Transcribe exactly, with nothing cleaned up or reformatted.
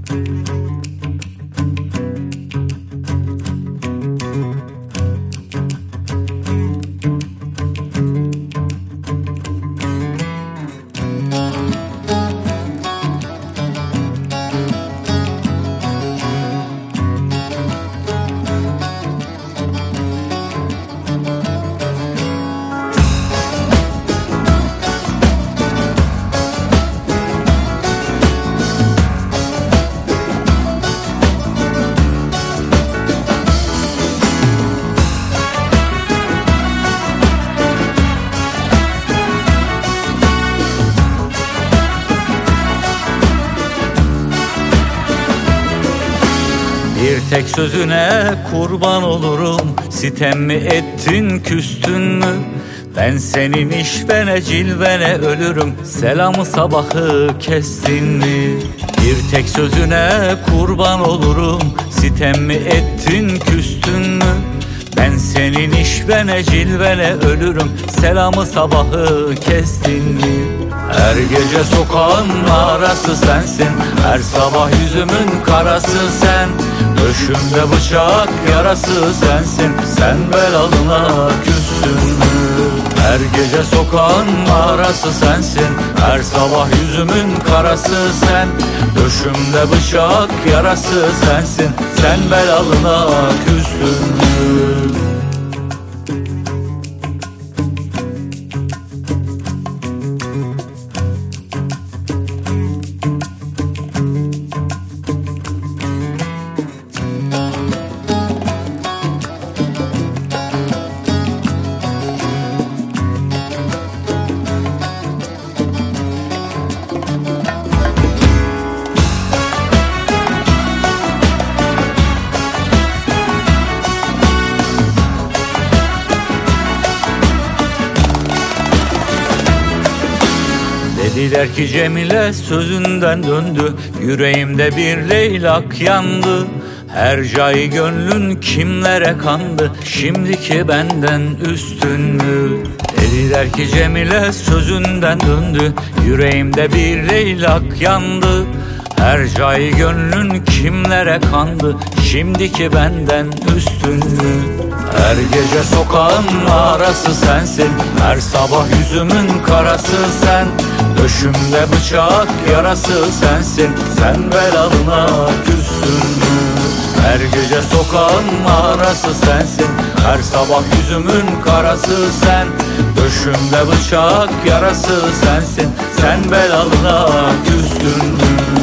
Bir tek sözüne kurban olurum, sitem mi ettin, küstün mü? Ben senin işvene cilvene ölürüm, selamı sabahı kestin mi? Bir tek sözüne kurban olurum, sitem mi ettin, küstün mü? Ben senin işvene cilvene ölürüm, selamı sabahı kestin mi? Her gece sokağın arası sensin, her sabah yüzümün karası sen. Döşümde bıçak yarası sensin, sen belalına küstün mü? Her gece sokağın arası sensin, her sabah yüzümün karası sen. Döşümde bıçak yarası sensin, sen belalına küstün mü? Dediler ki Cemile sözünden döndü, yüreğimde bir leylak yandı. Her cay gönlün kimlere kandı, şimdiki benden üstün mü? Dediler ki Cemile sözünden döndü, yüreğimde bir leylak yandı. Her cay gönlün kimlere kandı, şimdiki benden üstün mü? Her gece sokağın arası sensin, her sabah yüzümün karası sen. Döşümde bıçak yarası sensin, sen belalına küstün mü? Her gece sokağın arası sensin, her sabah yüzümün karası sen. Döşümde bıçak yarası sensin, sen belalına küstün mü?